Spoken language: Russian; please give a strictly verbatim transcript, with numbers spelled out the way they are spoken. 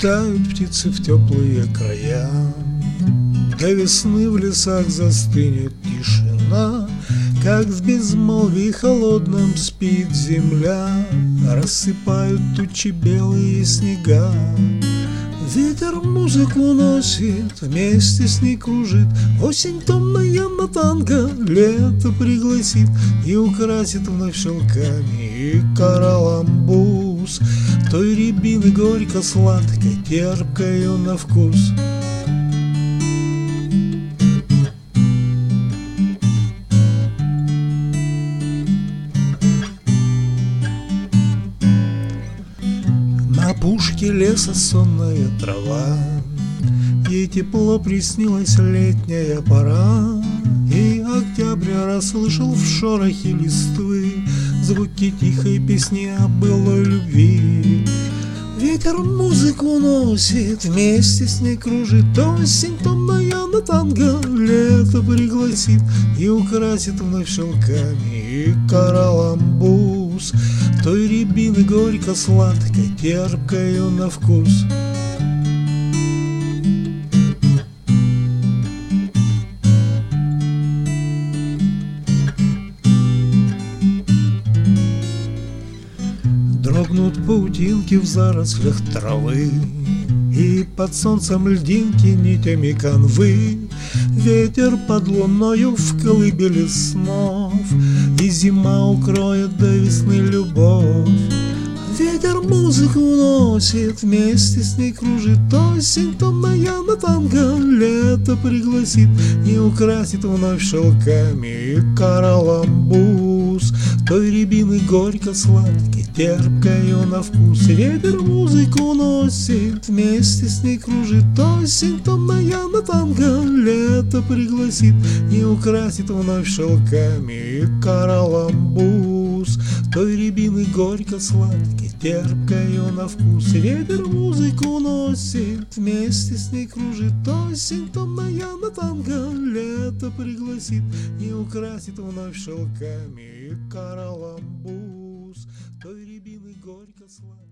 улетают птицы в теплые края. До весны в лесах застынет тишина, как в безмолвии холодном спит земля. Рассыпают тучи белые снега, ветер музыку носит, вместе с ней кружит. Осень томная матанга лето пригласит и украсит вновь шелками и караламбуз той рябины горько-сладкой, терпкою на вкус. На опушке леса сонная трава, ей тепло приснилась летняя пора, и октябрь расслышал в шорохе листвы звуки тихой песни о былой любви. Ветер музыку носит, вместе с ней кружит. Осень томная на танго лето пригласит и украсит вновь шелками и караламбуз той рябины горько-сладкой, терпкою на вкус. Дрогнут паутинки в зарослях травы, и под солнцем льдинки нитями канвы. Ветер под луною в колыбели снов, и зима укроет до весны любовь. Ветер музыку носит, вместе с ней кружит. Осень томная на танго лето пригласит и украсит вновь шелками и караламбуз той рябины горько-сладкой, терпкою на вкус. Ветер музыку носит, вместе с ней кружит. Осень томная на танго лето пригласит и украсит вновь шелками и караламбуз той рябины горько-сладкой, терпкою на вкус. Ветер музыку носит, вместе с ней кружит. Осень томная на танго лето пригласит и украсит вновь шелками и караламбуз той рябины горько-сладкой.